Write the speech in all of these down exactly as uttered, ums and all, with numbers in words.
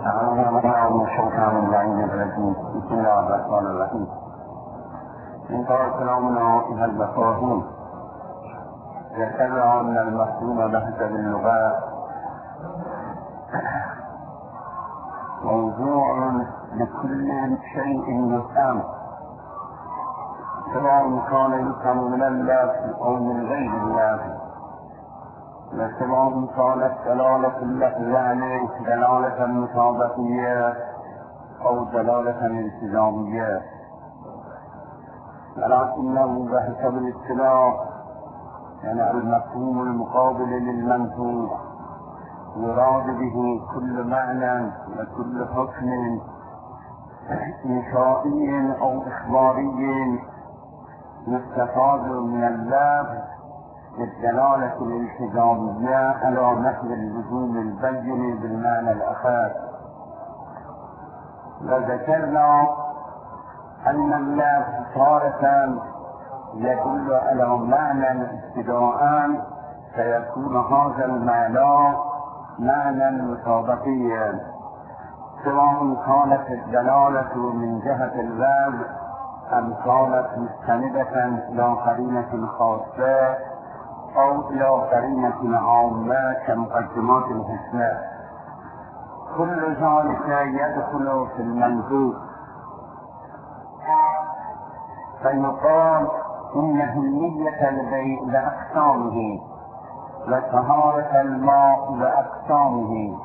أعوذ بالله من الشيطان اللعين الرجيم. بسم الله الرحمن الرحيم. انتهى كلامنا إلى المفاهيم. ذكرنا أن المفهوم بحسب اللغات موضوع لكل شيء يفهم، سواء كان يفهم من الله أو من غير الله، وسواء كانت دلالة اللفظ عليه دلالة مطابقية أو دلالة التزامية، ولكنه بحسب الاصطلاح يعني المفهوم المقابل للمنطوق يراد به كل معنى وكل حكم إنشائي أو إخباري يستفاد من اللفظ بالدلالة الالتزامية على نحو اللزوم البين بالمعنى الأخر. وذكرنا أن اللفظ تارة يدل على معنى ابتداء فيكون هذا المعنى معنى مطابقيا، سواء كانت الدلالة من جهة اللفظ أم كانت مستندة إلى قرينة خاصة أو إلى قرينة عامة كمقدمات الحسنى. كل ذلك يدخل في المنطوق، فيقال إن همية البيع بأقسامه وطهارة الماء بأقسامه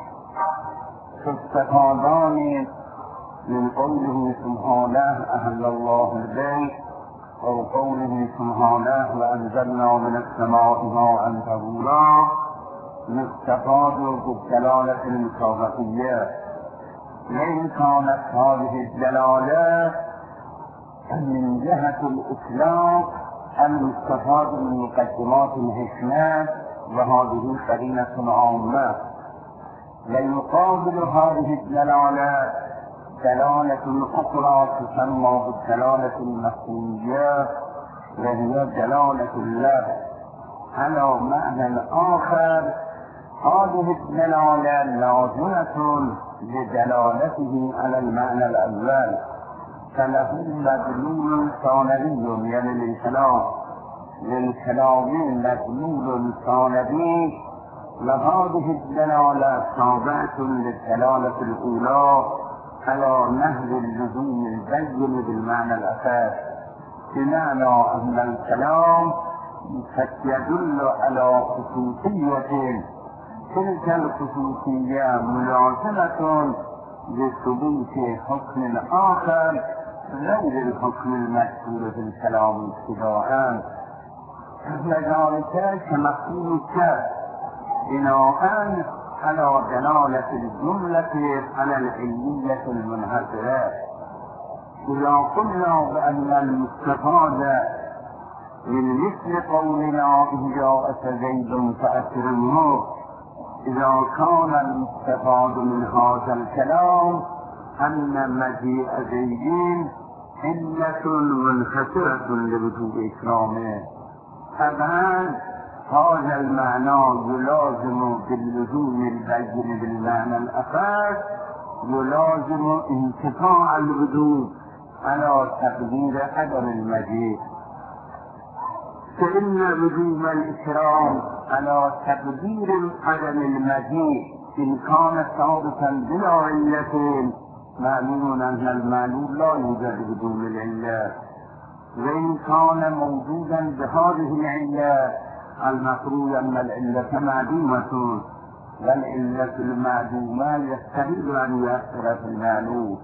تستفادان من قوله سبحانه أهل الله البيع، أو قوله سبحانه وأنزلنا من السماء ماء طهورا، يستفاد بالدلالة المطابقية. وإن كانت هذه الدلالة من جهة الإطلاق المستفاد من مقدمات الحكمة وهذه قرينة عامة، ويقابل هذه الدلالة دلالة أخرى تسمى بالدلالة المفهومية، وهي دلالة اللفظ على معنى آخر. هذه الدلالة لازمة لدلالته على المعنى الأول، فله مدلول ثانوي يعني للكلام للكلام مدلول ثانوي، وهذه الدلالة تابعة للدلالة الأولى على نحو اللزوم البين بالمعنى الأساس، بمعنى أن الكلام قد يدل على خصوصية، تلك الخصوصية ملازمة لثبوت حكم آخر غير الحكم المذكور في الكلام ابتداء، وذلك كمفهوم الشرع بناء على دلالة الجملة على العلية المنحصرة. إذا قلنا بأن المستفاد من مثل قولنا إن جاءك زيد فأكرمه، إذا كان المستفاد من هذا الكلام أن مجيء زيد علة منحصرة لوجوب إكرامه، طبعا هذا المعنى يلازم باللزوم البين بالمعنى الأخر يلازم انتفاع الوجوب على تقدير عدم المجيء، فإن وجوب الإكرام على تقدير عدم المجيء إن كان ثابتا بلا علة معلوم أن المعلوم لا يوجد بدون العلة، وإن كان موجودا بهذه العلة المفروض أن العلة معدومة، والعلة المعدومة يستحيل أن يؤثر في المعلوم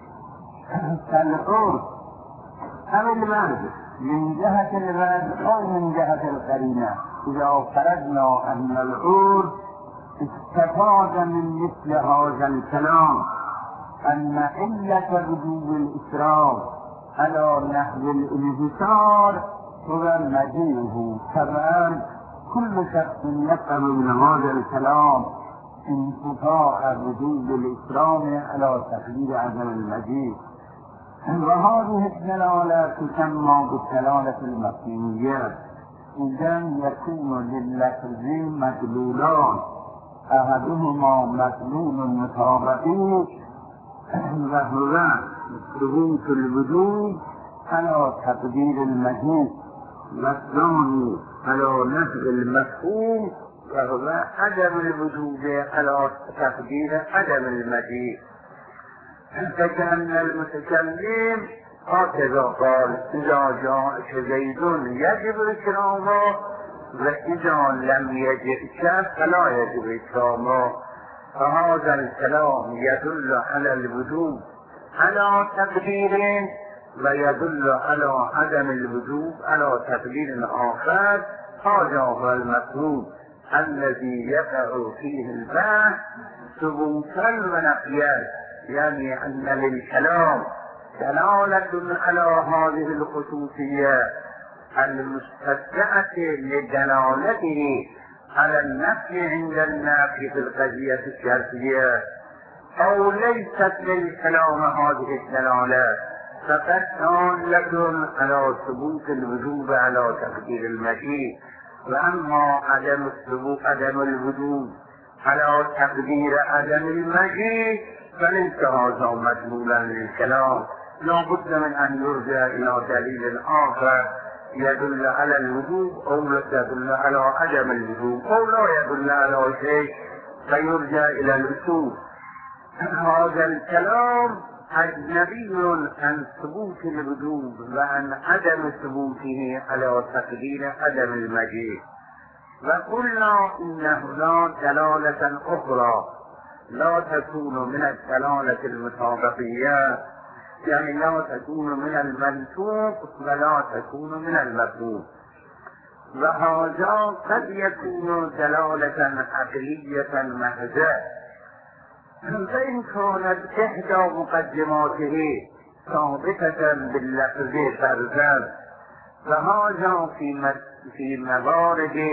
كالعرف أو المرض من جهة الغد أو من جهة القرينة. إذا فرضنا أن العرف استفاد من مثل هذا الكلام أن علة وجوب الإكرام على نحو الانحصار هو مجيئه، طبعا كل شخص يفهم من هذا الكلام انتفاء وجوب الإكرام على تقدير عدم المجيء، وهذه الدلالة تسمى بالدلالة المفهومية. إذن يكون لللفظ مدلولان، احدهما مطلوب مطابقی و هو ثبوت الوجود على تقدیر المجید و الثانی على نفی المفهوم و هو عدم الوجود على تقدیر عدم المجید. فكأن المتكلم هكذا قال إذا جاء زيد يجب إكرامه وإذا لم يجئك فلا يجب إكرامه. فهذا الكلام يدل على الوجوب على تقدير ويدل على عدم الوجوب على تقدير آخر. هذا هو المطلوب الذي يقع فيه البحث ثبوتا ونفيا، يعني أن للكلام دلالة على هذه الخصوصية المستدعة لدلالته على النفي عند النافي في القضية الشرطية، أو ليست للكلام هذه الدلالة فقد دالة على ثبوت الوجوب على تقدير المجيء. وأما عدم الثبوت عدم الوجوب على تقدير عدم المجيء فليس هذا مدلولا للكلام، لا بد من أن يرجع إلى دليل آخر يدل على الوجوب أو يدل على عدم الوجوب أو لا يدل على شيء فيرجع إلى الوجوب. هذا الكلام أجنبي عن ثبوت الوجوب وعن عدم ثبوته على تقدير عدم المجيء. وقلنا إن هناك دلالة أخرى لا تكون من الدلالة المطابقية، يعني لا تكون من المنطوق ولا تكون من المفهوم، وهذا قد يكون دلالة عقلية محضة. فإن كانت إحدى مقدماته ثابتة باللفظ فرضا فهذا في في موارد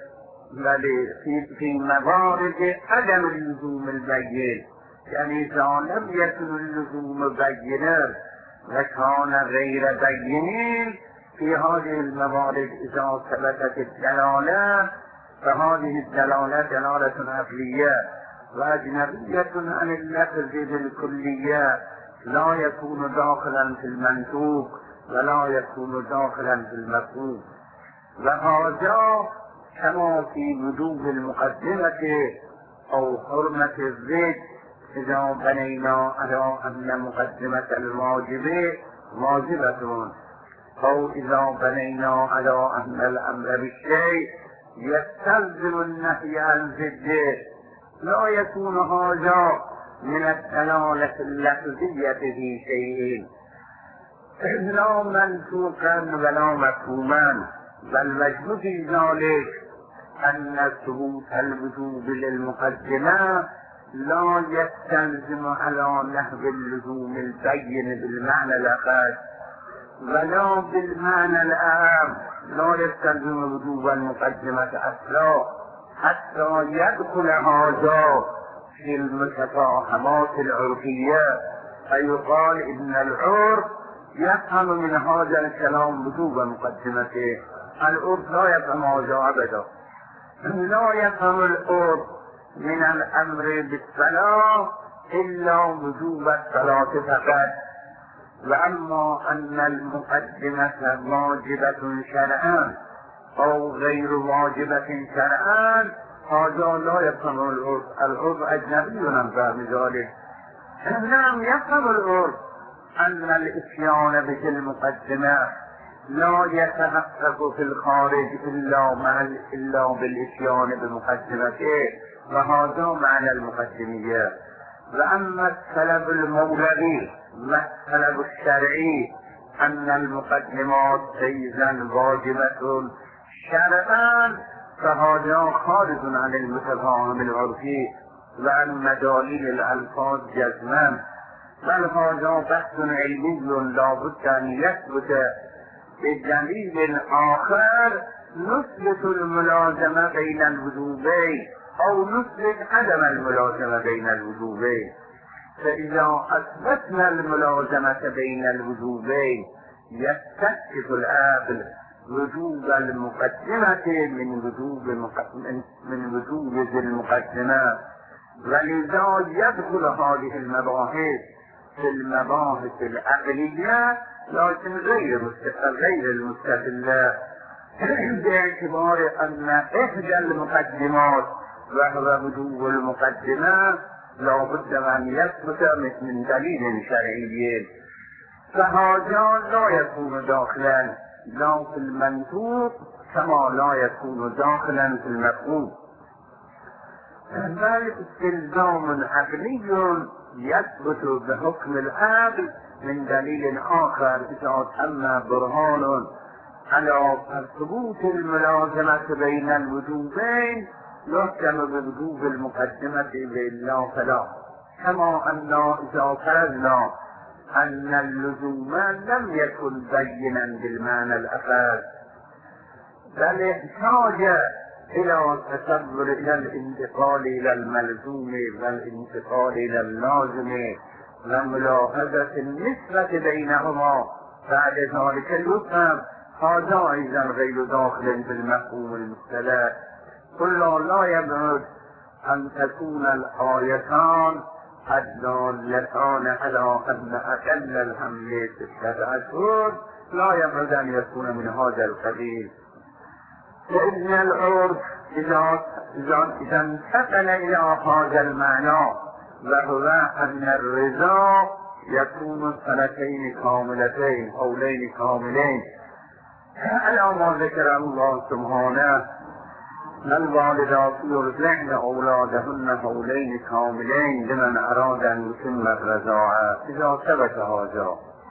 في في موارد عدم اللزوم البين، يعني إذا لم يكن اللزوم بينا وكان غير بين في هذه الموارد إذا ثبتت الدلالة فهذه الدلالة دلالة عقلية وأجنبية عن اللفظ بالكلية، لا يكون داخلا في المنطوق ولا يكون داخلا في المفهوم. وهذا كما في وجوب المقدمة أو حرمة الزيت إذا بنينا على أن مقدمة الواجب واجبة، أو إذا بنينا على أن الأمر بالشيء يستلزم النهي عن ضده، لا يكون هذا من الدلالة اللفظية في شيء لا منطوقا ولا مفهوما، بل وجه في ذلك أن ثبوت الوجوب للمقدمة لا يستلزم على نحو اللزوم البين بالمعنى الأخص ولا بالمعنى الأعم، لا يستلزم وجوب المقدمة أصلا حتى يدخل هذا في المتفاهمات العرفية، فيقال إن العرف يفهم من هذا الكلام وجوب مقدمته. العرف لا يفهم هذا أبدا، لا يفهم العرف من الأمر بالصلاة إلا وجوب الصلاة فقط. وأما أن المقدمة واجبة شرعا أو غير واجبة شرعا هذا لا يفهم العرف، العرف أجنبي عن فهم ذلك. نعم يفهم العرف أن الإتيان بتلك المقدمة لا يتحقق في الخارج إلا مع إلا بالإتيان بمقدمته، وهذا معنى المقدمية. وأما السلب المولوي والسلب الشرعي أن المقدمات أيضا واجبة شرعا فهذا خارج عن المتفاهم العرفي وعن مداليل الألفاظ جزما، بل هذا بحث علمي لا بد أن يثبت بدليل آخر نثبت الملازمة بين الوجوبين أو نثبت عدم الملازمة بين الوجوبين. فإذا أثبتنا الملازمة بين الوجوبين يستكشف العقل وجوب المقدمة من وجوب من وجوب ذي المقدمة، ولذا يدخل هذه المباحث في المباحث العقلية لكن غير غير المستقلة، باعتبار أن إحدى المقدمات وهو وجوب المقدمة لا بد أن يثبت من دليل شرعي، فهذا لا يكون داخلا لا في المنطوق كما لا يكون داخلا في المفهوم، بل استلزام عقلي يثبت بحكم العقل من دليل آخر إذا تم برهان على ثبوت الملازمة بين الوجوبين يحكم بوجوب المقدمة لله فلا، كما أن إذا فرضنا أن اللزوم لم يكن بينا بالمعنى الأخذ بل احتاج إلى تصور إلى الانتقال إلى الملزوم والانتقال إلى اللازم وملاحظة النسبة بينهما، بعد ذلك يفهم هذا أيضا غير داخل في المفهوم المختلف. كل لا يبعد أن تكون الآيتان الدالتان على أن أقل الحمل ستة أشهر لا يبعد أن يكون من هذا القبيل، فإن العرف إذا إذا انتقل إلى هذا المعنى وهو أن الرضا يكون سنتين كاملتين حولين كاملين على ما ذكر الله سبحانه الوالدات يرضعن أولادهن حولين كاملين لمن أراد أن يتم الرضاعة، إذا ثبت هذا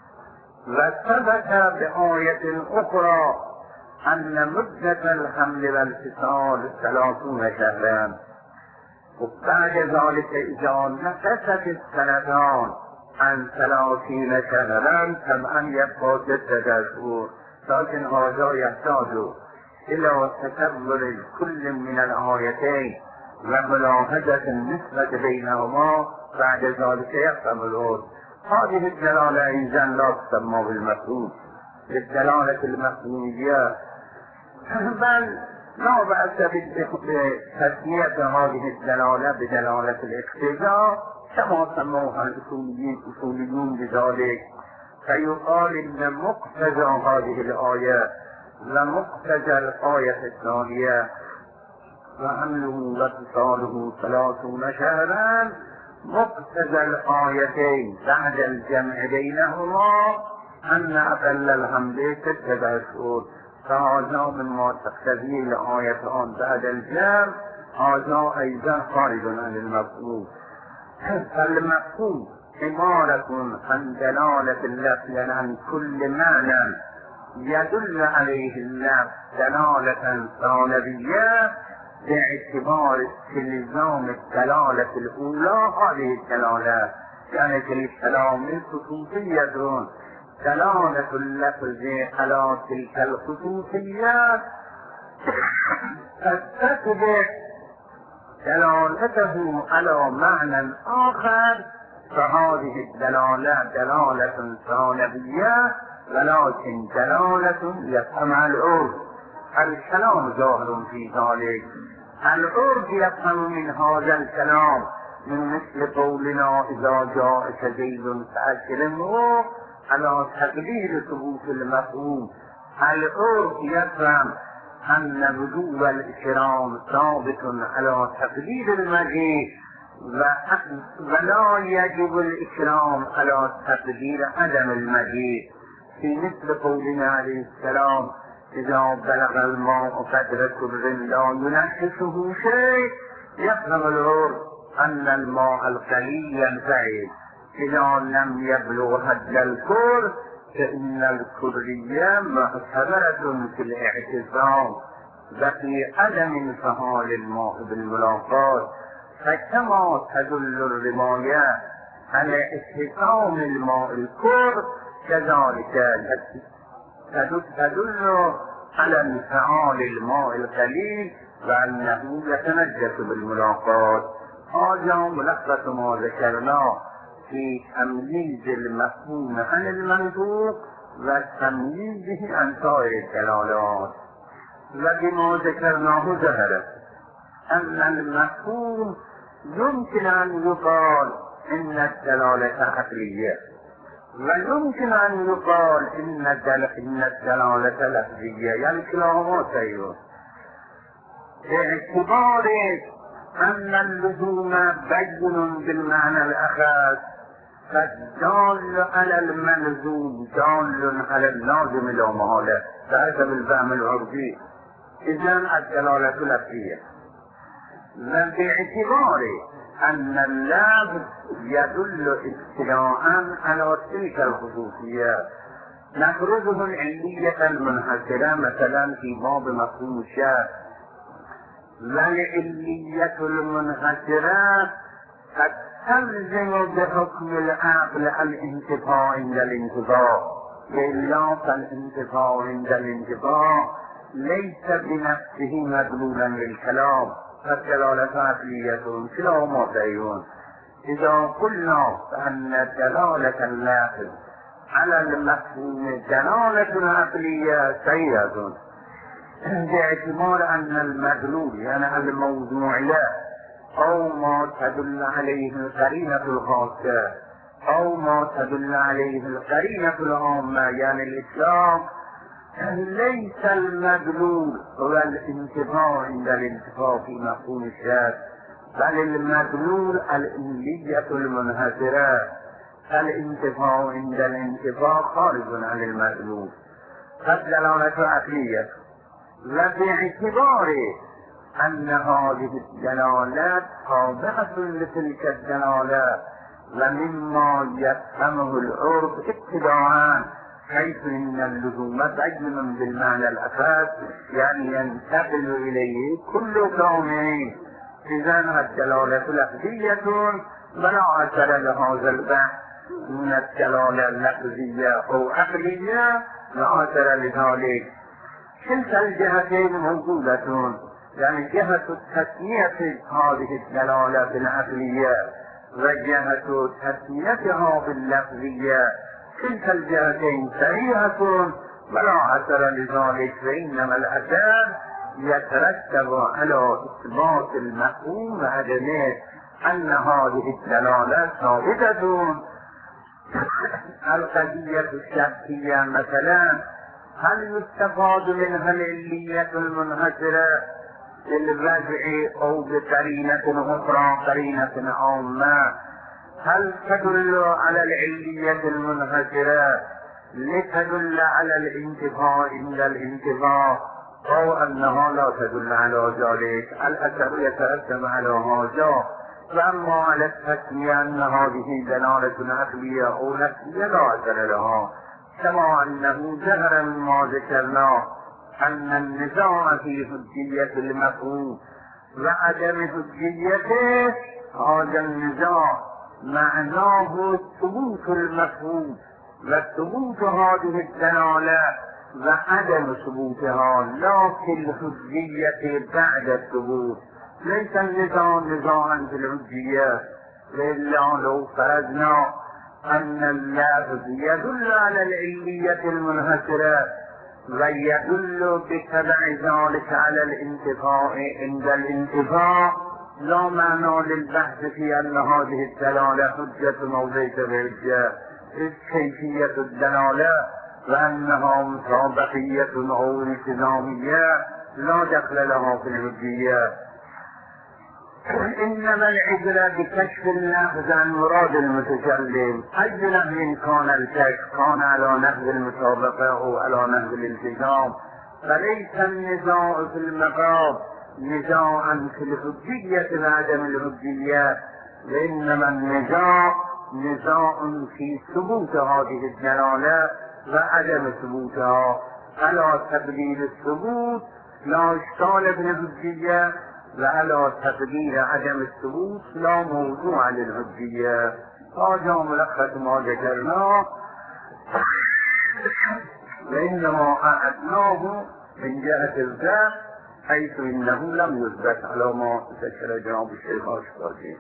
وثبت بآية أخرى أن مدة الحمل والفصال ثلاثون شهرا، وبعد ذلك إذا نقصت السنتان عن ثلاثين شهرا طبعا يبقى ستة أشهر، لكن هذا يحتاج إلى تكبر كل من الآيتين وملاحظة النسبة بينهما، بعد ذلك يفهم العرف. هذه الدلالة إذا لا تسمى بالمفهوم بالدلالة المفهومية، بل لا بأس بتسمية هذه الدلالة بدلالة الاقتضاء كما سموها الأصوليين أصوليون بذلك، فيقال إن مقتضى هذه الآية ومقتضى الآية الثانية وحمله وفصاله ثلاثون شهرا، مقتضى الآيتين بعد الجمع بينهما أن أقل الحمل ستة أشهر، فهذا مما تقتضيه الآيتان بعد الجمع، هذا أيضا خارج عن المفهوم. فالمفهوم عبارة عن دلالة اللفظ عن كل معنى يدل عليه اللفظ دلالة ثانوية باعتبار استلزام الدلالة الأولى هذه الدلالة، يعني الكلام الخصوصية دون دلالة اللفظ على تلك الخصوصيات تتبع دلالته على معنى آخر، فهذه الدلالة دلالة ثانوية ولكن دلالة يفهمها العرف. الكلام ظاهر في ذلك، العرف يفهم من هذا الكلام من مثل قولنا إذا جاء زيد فأكرمه على تقدير ثبوت المفهوم. العرف يفهم أن وجوب الإكرام ثابت على تقدير المجيء ولا يجب الإكرام على تقدير عدم المجيء، في مثل قولنا عليه السلام إذا بلغ الماء قدر كبر لا ينحسه شيء، يفهم العرف أن الماء القليل ينفعل، إذا لم يبلغ حد الكبر فإن الكبرية معتبرة في الاعتزام وفي عدم انفعال الماء بالملاقات، فكما تدل الرواية على احتكام الماء الكبر كذلك تدل على انفعال الماء القليل وأنه يتنجس بالملاقات. هذا ملخص ما ذكرناه في تمييز المفهوم عن المنطوق و تمییزه عن سایر الدلالات و بما ذکرناه ظهر ان المفهوم يمكن ان يقال ان الدلالة عقلية ويمكن ان يقال ان الدلالة لفظية، يعني كلاهما صحيح. باعتبار ان اللزوم بين بالمعنى الاخر فالدال على الملزوم دال على اللازم لا محالة بحسب الفهم العرفي، اذن الدلالة لفظية. وباعتبار ان اللفظ يدل ابتداء على تلك الخصوصية نفرضه العلية المنحصرة مثلا في باب مفهوم الشرع، والعلية المنحصرة قد تلزم بحكم العقل الانتفاع عند الانتفاع، وإلا فالانتفاع عند الانتفاع ليس بنفسه مدلولا للكلام، فالدلالة عقلية كلاهما صحيح. إذا قلنا أن دلالة اللفظ على المفهوم دلالة عقلية صحيحة باعتبار أن المدلول يعني الموضوع له أو ما تدل عليه القرينة الخاصة أو ما تدل عليه القرينة العامة يعني الإسلام، ليس المدلول هو الانتفاع عند الانتفاع في مفهوم الشرع، بل المدلول العلية المنحصرة، الانتفاع عند الانتفاع خارج عن المدلول، فالدلالة عقلية. وباعتبار أن هذه الدلالات تابعة لتلك الدلالات ومما يفهمه العرف ابتداء حيث ان اللزوم بين بالمعنى الأخذ يعني ينتقل إليه كل كونه، إذن الدلالة لفظية ولا أثر لهذا البحث من الدلالة اللفظية أو عقلية لا أثر لذلك. كلتا الجهتين موجودة، يعني جهة تسمية هذه الدلالة بالعقلية وجهة تسميتها باللفظية، كلتا الجهتين صحيحة ولا أثر لذلك، فإنما الأثر يترتب على إثبات المفهوم وعدمه أن هذه الدلالة ثابتة. القضية الشخصية مثلا هل يستفاد منها العلية المنحصرة بالوضع أو بقرينة أخرى قرينة عامة؟ هل تدل على العلية المنحصرة لتدل على الانتفاع عند الانتفاع أو أنها لا تدل على ذلك؟ الأثر يترتب على هذا. وأما على التسمية أن هذه دلالة عقلية أو نفسية لا أثر لها، كما أنه ظهر مما ذكرنا أن النزاع في حجية المفهوم وعدم حجيته هذا النزاع معناه ثبوت المفهوم وثبوت هذه الدلالة وعدم ثبوتها، لا في الحجية بعد الثبوت. ليس النزاع نزاعا في الحجية، إلا لو فرضنا أن اللفظ يدل على العلية المنحصرة ويدل بتبع ذلك على الانتفاع عند الانتفاع، لا معنى للبحث في أن هذه الدلالة حجة أو ليس بحجة، إذ كيفية الدلالة وأنها مطابقية أو التزامية لا دخل لها في الحجية. إنما العبرة بكشف اللفظ عن مراد المتكلم، أي لفظ كان الكشف كان على نحو المطابقة أو على نحو الالتزام، فليس النزاع في المقام نزاعا في الحجية وعدم الحجية، وإنما النزاع نزاع في ثبوت هذه الدلالة وعدم ثبوتها. على تقدير الثبوت لا إشكال في الحجية، وعلى تقدير عدم الثبوت لا موضوع للحجية. هذا ملخص ما ذكرناه، وإنما أعدناه من جهة الذات حيث إنه لم يثبت على ما ذكر جناب الشيخ الشافعي.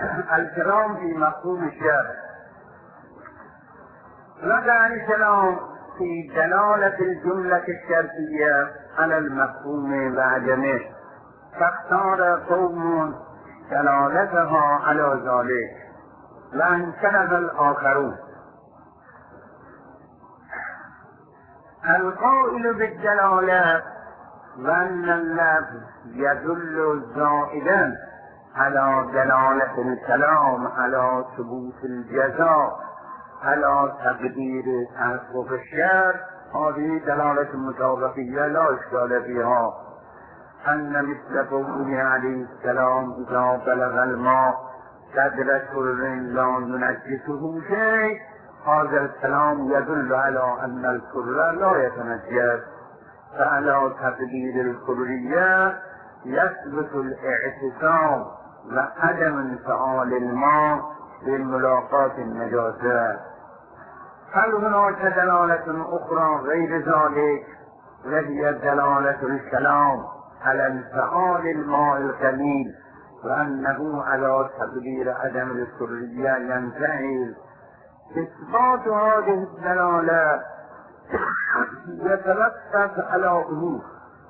الكلام في مفهوم الشرع. لدى الكلام في دلالة الجملة الشرطية على المفهوم وعدمه، فاختار قوم دلالتها على ذلك وانكره الآخرون. القائل بالدلالة وأن اللفظ يدل زائدا على دلالة الكلام على ثبوت الجزاء على تقدير تحقق الشر، هذه دلالة متوقفية لا إشكال فيها. أن مثل قوله عليه السلام إذا بلغ الماء قدر سر لا ينجسه شيء، هذا الكلام يدل على أن السر لا يتنجس، فعلى تقدير الكلية يثبت الاعتصام وعدم انفعال الماء بملاقاة النجاسة. هل هناك دلالة أخرى غير ذلك وهي دلالة الكلام على انفعال الماء القليل وأنه على تقدير عدم الكلية ينتهي؟ إثبات هذه الدلالة يترتب على أمور.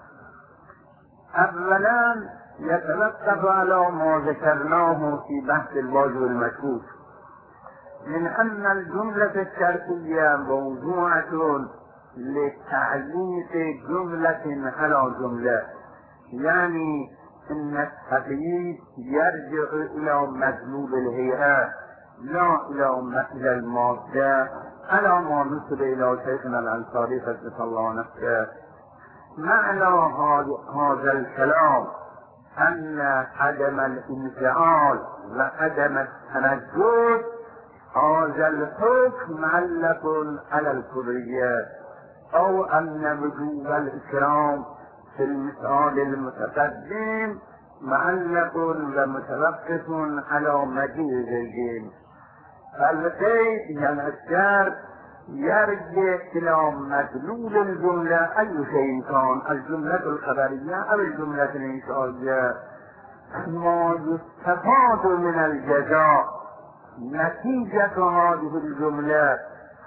أولا يترتب على ما ذكرناه في بحث الواجب المشهور من أن الجملة الشرطية موضوعة لتعليق جملة على جملة، يعني أن التقييد يرجع إلى مدلول الهيئة لا إلى المادة، على ما نسب إلى شيخنا الأنصاري قدس الله نفسه. معنى هذا الكلام أن عدم الانفعال وعدم التنجس هذا الحكم معلق على الكلية، أو أن وجوب الإكرام في المثال المتقدم معلق ومتوقف على مجيء الدين. فالقيد ينشر يرجع إلى مدلول الجملة أي شيء كان، الجملة الخبرية أو الجملة الإنشائية، ما يستفاد من الجزاء نتيجة هذه الجملة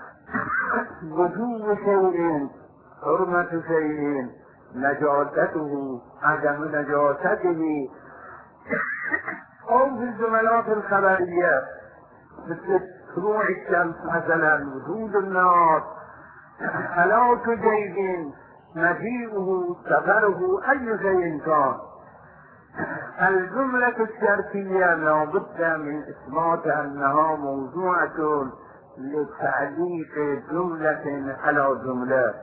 وجوب شيء، حرمة شيء، نجاسته، عدم نجاسته، أو في الجملات الخبرية مثل طلوع الشمس مثلا، وجود النار، هلاك جيد، مجيئه، سفره، أي شيء كان. الجملة الشرطية لا بد من إثبات أنها موضوعة لتعليق جملة على جملة،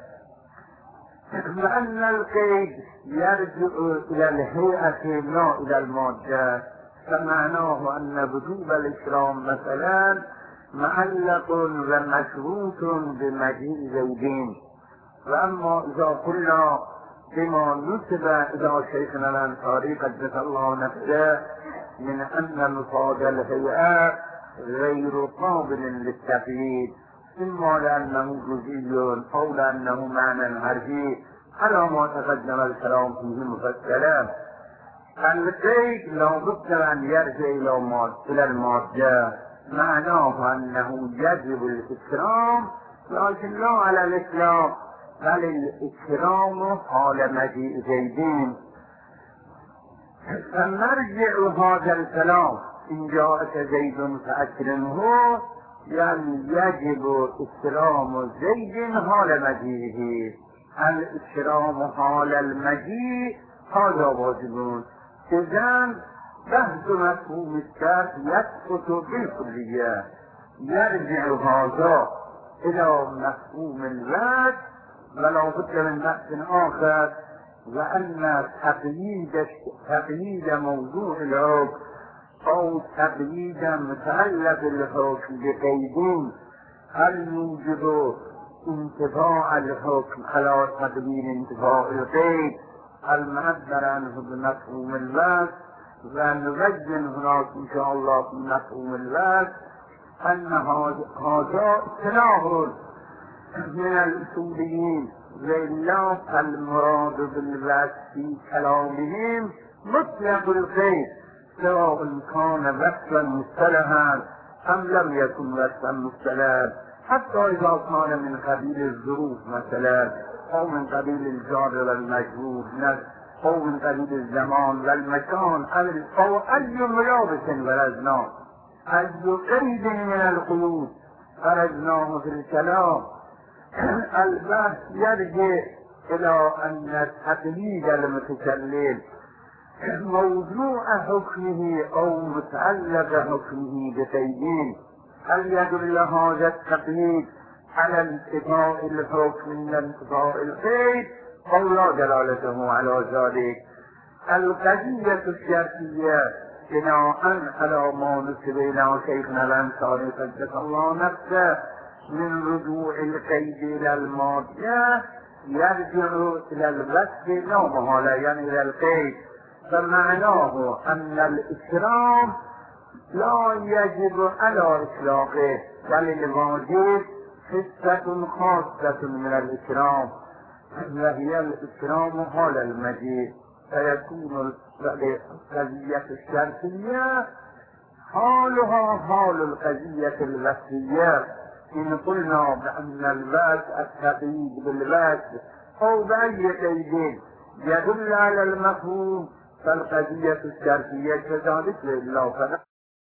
لأن القيد يرجع إلى الهيئة لا إلى المادة، فمعناه أن وجوب الإكرام مثلا معلق ومشروط بمجيء زيدين. وأما إذا قلنا بما نسب إلى شيخنا الأنصاري قدس الله نفسه من أن مفاد الهيئة غير قابل للتقييد، إما لأنه جزئي أو لأنه معنى حرفي على ما تقدم الكلام فيه مفصلا، القيد لا بد أن يرجع إلى المادة، معناه أنه يجب الإكرام لكن لا على الإطلاق، بل الإكرام حال مجيء زيدين. فنرجع هذا الكلام إن جاءك زيد فأكرمه، يعني يجب إكرام زيد حال مجيئه، الإكرام حال المجيء هذا واجب. إذن بحث مفهوم الشرط يسقط بالكلية، يرجع هذا إلى مفهوم الوجه، ولا بد من بحث آخر، وأن تقييد تقييد موضوع الحكم أو تقييد متعلق الحكم بقيدين هل يوجب انتفاع الحكم على تقدير انتفاع القيد المعبر عنه بمفهوم الوجه، ونبين هناك إن شاء الله في مفهوم الوجه أن هذا اصطلاح من الأصوليين، وإلا المراد بالوجه في كلامهم مطلق القيد، سواء كان وصفا مصطلحا أم لم يكن وصفا مصطلحا، حتى إذا كان من قبيل الظروف مثلا، أو من قبيل الجار والمجرور، أو من قبيل الزمان والمكان، أو أي ملابس ورزناه، أي قيد من القيود فرزناه في الكلام. البحث يرجع إلى أن تقليد المتكلم موضوع حكمه أو متعلق حكمه بقيدين، هل يدل هذا التقليد على انتفاء الحكم من انتفاء القيد أو لا دلالته على ذلك؟ القضية الشرطية بناء على ما نسب إلى شيخنا الأنصاري قدس الله نفسه من رجوع القيد إلى الماضية يرجع إلى الوصف لا محالة، يعني إلى القيد، فمعناه أن الإكرام لا يجب على إطلاقه، بل الواجب حصة خاصة من الإكرام، وهي الإكرام حال المجيء، فيكون القضية الشرطية حالها حال القضية الوصفية. إن قلنا بأن الوصف التقييد بالوصف أو بأي قيد يدل على المفهوم، فالقضية الشرطية كذلك لله.